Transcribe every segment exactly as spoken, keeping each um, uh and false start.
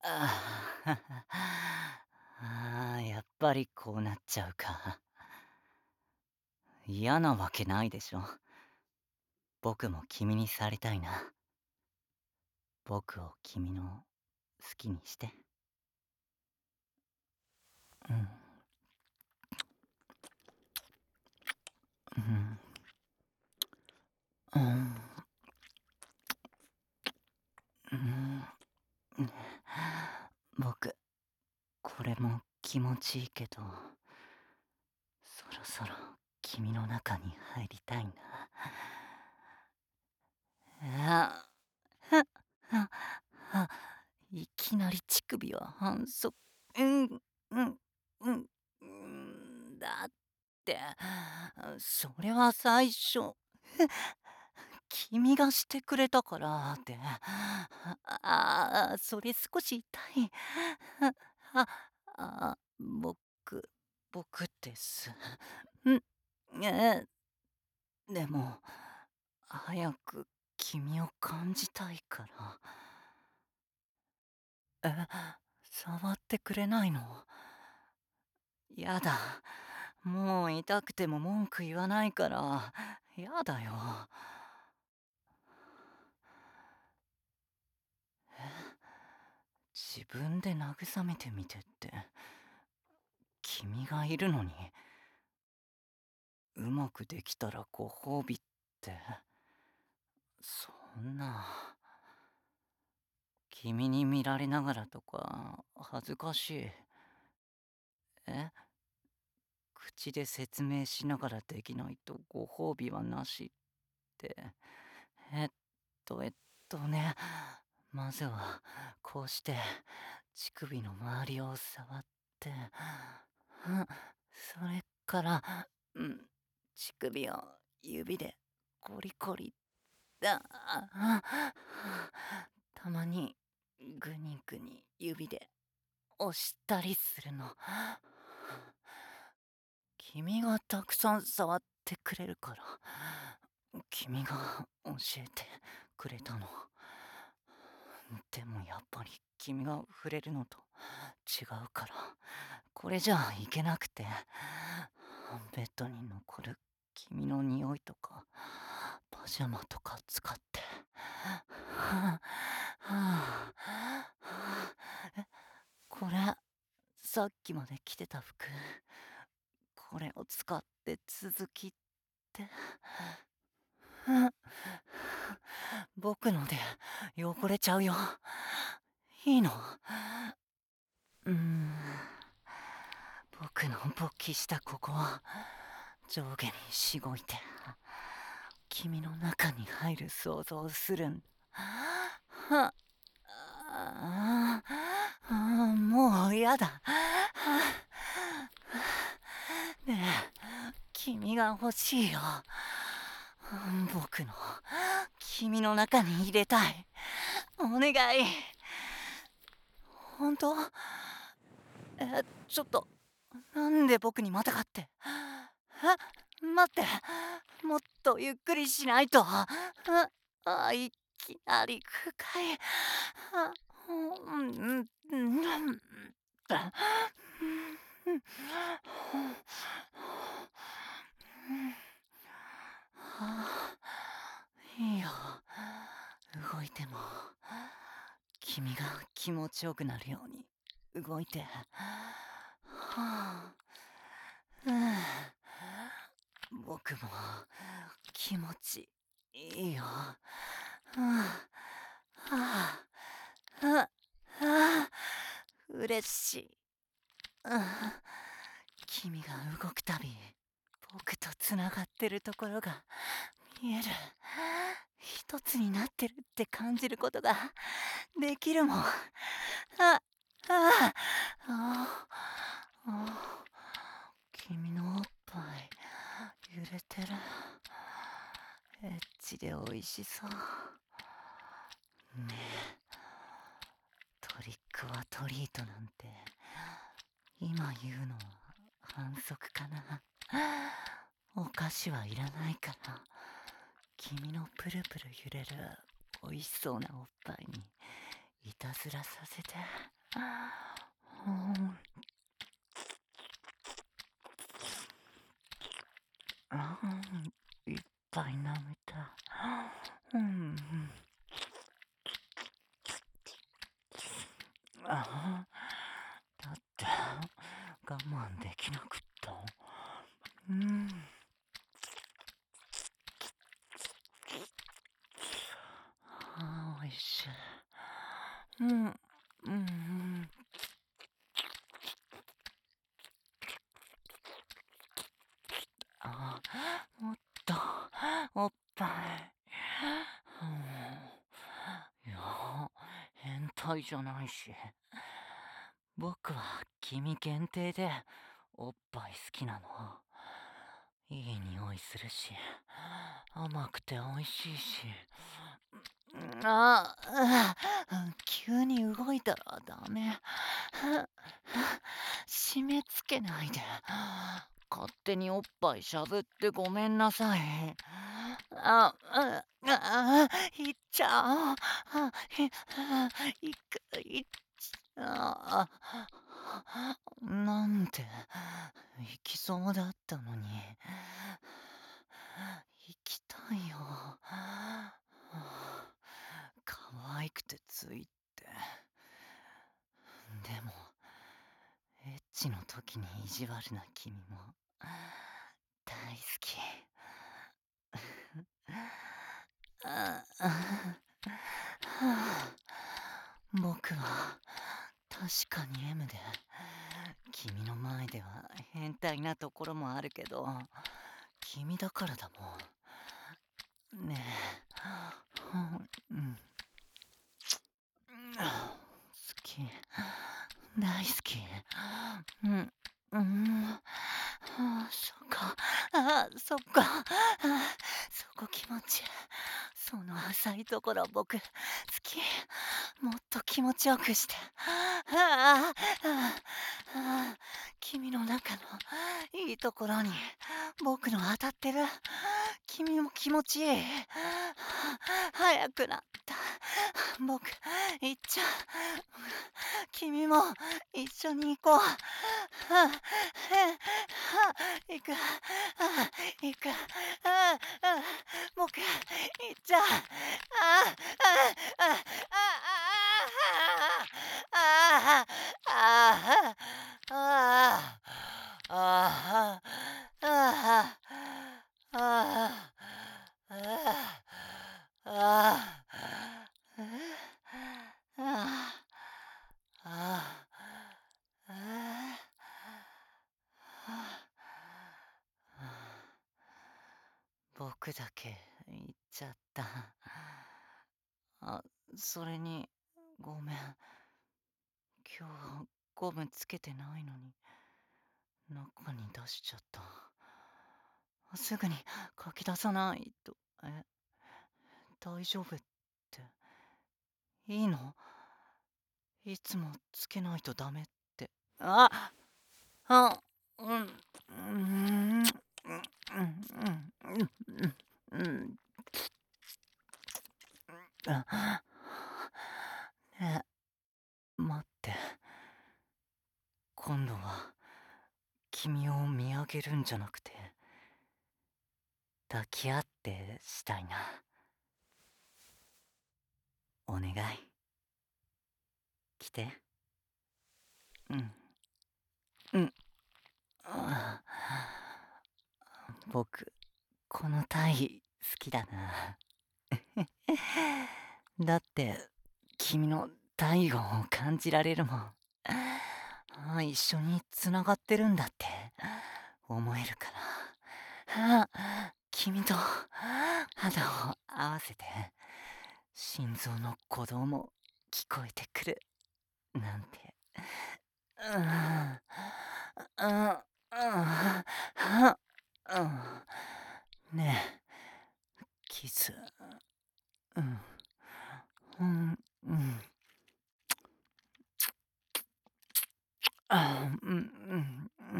ああ、ああ、やっぱりこうなっちゃうか。嫌なわけないでしょ。僕も君にされたいな。僕を君の好きにして。うん、うん、うん、うん。僕、これも気持ちいいけど、そろそろ君の中に入りたいな。ああ、ああ、いきなり乳首は反則。うん、うん、うん、うん、だって、それは最初、君がしてくれたからって。ああ、それ少し痛い。あ、あ、僕、僕です。ん、えでも、早く君を感じたいから。え、触ってくれないの？やだ。もう痛くても文句言わないから、やだよ。自分で慰めてみてって、君がいるのに、うまくできたらご褒美って、そんな、君に見られながらとか、恥ずかしい。え、口で説明しながらできないとご褒美はなしって。えっと、えっとね、まずは、こうして、乳首の周りを触って、うん、それから、うん、乳首を指でコリコリ、ああ、たまにグニグニ指で押したりするの。君がたくさん触ってくれるから、君が教えてくれたの。でもやっぱり君が触れるのと違うから、これじゃいけなくて、ベッドに残る君の匂いとか、パジャマとか使って。はあはあ、え、これ、さっきまで着てた服、これを使って続きって。僕ので汚れちゃうよ。いいの？うーん。僕の勃起したここは上下にしごいて君の中に入る想像をするん。はああ、もうやだ。ねえ、君が欲しいよ。僕の君の中に入れたい。お願い。本当？え、ちょっと、なんで僕にまたがって。え、待って。もっとゆっくりしないと。あ、あ、いきなり深い。あ、うん、うん、うん、いいよ。動いても、君が気持ちよくなるように動いて。はあ、うん、僕も気持ちいいよ。はあ、はあ、はあ、はあ、嬉しい。うん、君が動くたび、僕とつながってるところが見える。一つになってるって感じることができるもん。あ、ああ、ああ、君のおっぱい揺れてる。エッチで美味しそう。ねえ、トリックはトリートなんて今言うのは反則かな。お菓子はいらないから、君のプルプル揺れる美味しそうなおっぱいにいたずらさせて。うん、あーいっぱい舐めた。うん、あーだって我慢できなくった。うん、あーおいしい。うん、うん、あーもっとおっぱい。うん、いや、変態じゃないし。僕は君限定でおっぱい好きなの。いい匂いするし、甘くて美味しいし。ああ、急に動いたらダメ。締め付けないで。勝手におっぱいしゃぶってごめんなさい。あ、あ、あ、いっちゃう。あ、い、いく、いっちゃう。なんて、行きそうだったのに。行きたいよ。可愛くてついて。でも、エッチの時に意地悪な君も大好き。ああ僕は確かに エム で君の前では変態なところもあるけど君だからだもんねえ、うん、好き大好きうんうん、はあ、そっか、ああ、そっか、ああ、そこ気持ちいい。その浅いところ僕好き。もっと気持ちよくして。ああ、ああ、ああ、君の中のいいところに僕の当たってる。君も気持ちいい。早くなった。僕、行っちゃう。君も一緒に行こう。はあ、はあ、行く。あ行く。ああ、僕、行っちゃう。ああ、ああ、ああ、ああ、ああ、ああ、ああ、ああ、ああ、ああ、ああ、僕だけ言っちゃった。あ、それに、ごめん。今日ゴムつけてないのに、中に出しちゃった。すぐに書き出さないと。え、大丈夫って。いいのいつもつけないとダメって。ああ、うん、うん、うん、うん、うん、うん、うん、あ、ねえ、待って。今度は、君を見上げるんじゃなくて、抱き合ってしたいな。お願い。来て。うん、うん。あ僕、このタイ好きだな。だって、君の体温を感じられるもん。あ一緒に繋がってるんだって思えるから。あ君と肌を合わせて、心臓の鼓動も聞こえてくる。なんて。うん、うん、うん、うん。ねえ、キス。うん、うん、うん。あうん、うん、うん。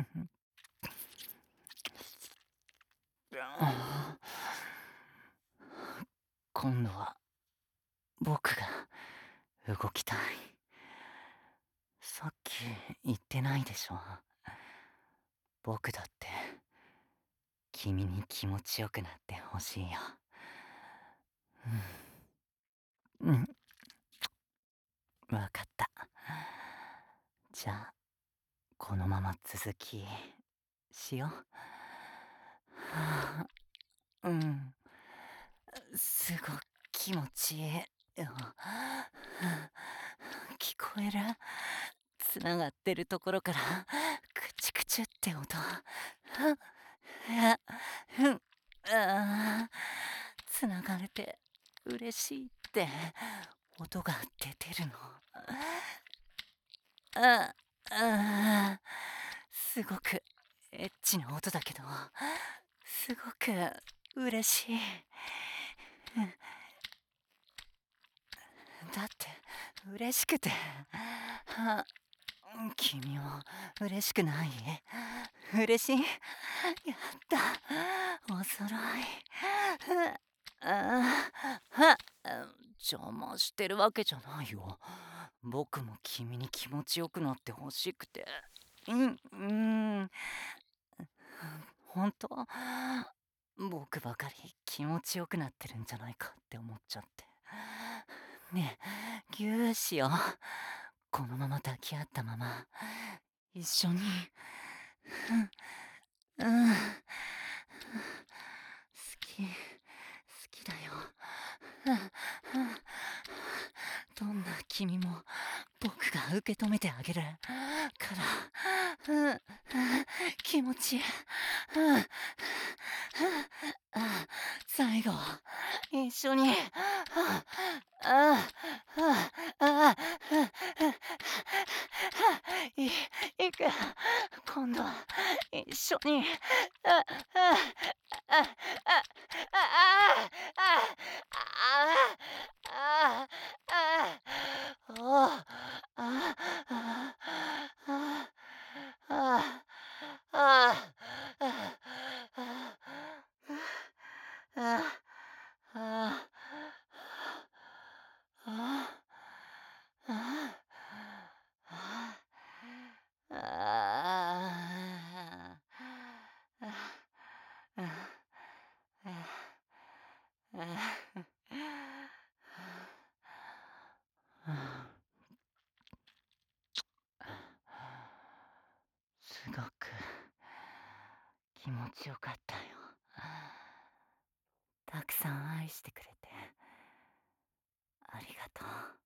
あ今度は僕が動きたい。 さっき言ってないでしょ。僕だって君に気持ちよくなってほしいよ。うん、うん、わかった。じゃあ、このまま続きしよう。はあ、うん、すごく気持ちいい。うん、聞こえる？つながってるところからクチクチって音。あ、うん、ああ、つながれて嬉しいって音が出てるの。ああ、すごくエッチな音だけど、すごく嬉しい。だって嬉しくて。は、君も嬉しくない？嬉しい？やった。おそろい。ああ、は、邪魔してるわけじゃないよ。僕も君に気持ちよくなってほしくて。うん、うん。ほんと？僕ばかり気持ちよくなってるんじゃないかって思っちゃって。ねえ、ぎゅーしよう。このまま抱き合ったまま、一緒に。うん、うん。好き、好きだよ。どんな君も僕が受け止めてあげるから、うん、気持ちいい。うん、最後、一緒に。ああああいいく。今度は一緒に。あああああああああおああああああああああすごく気持ちよかったよ。たくさん愛してくれてありがとう。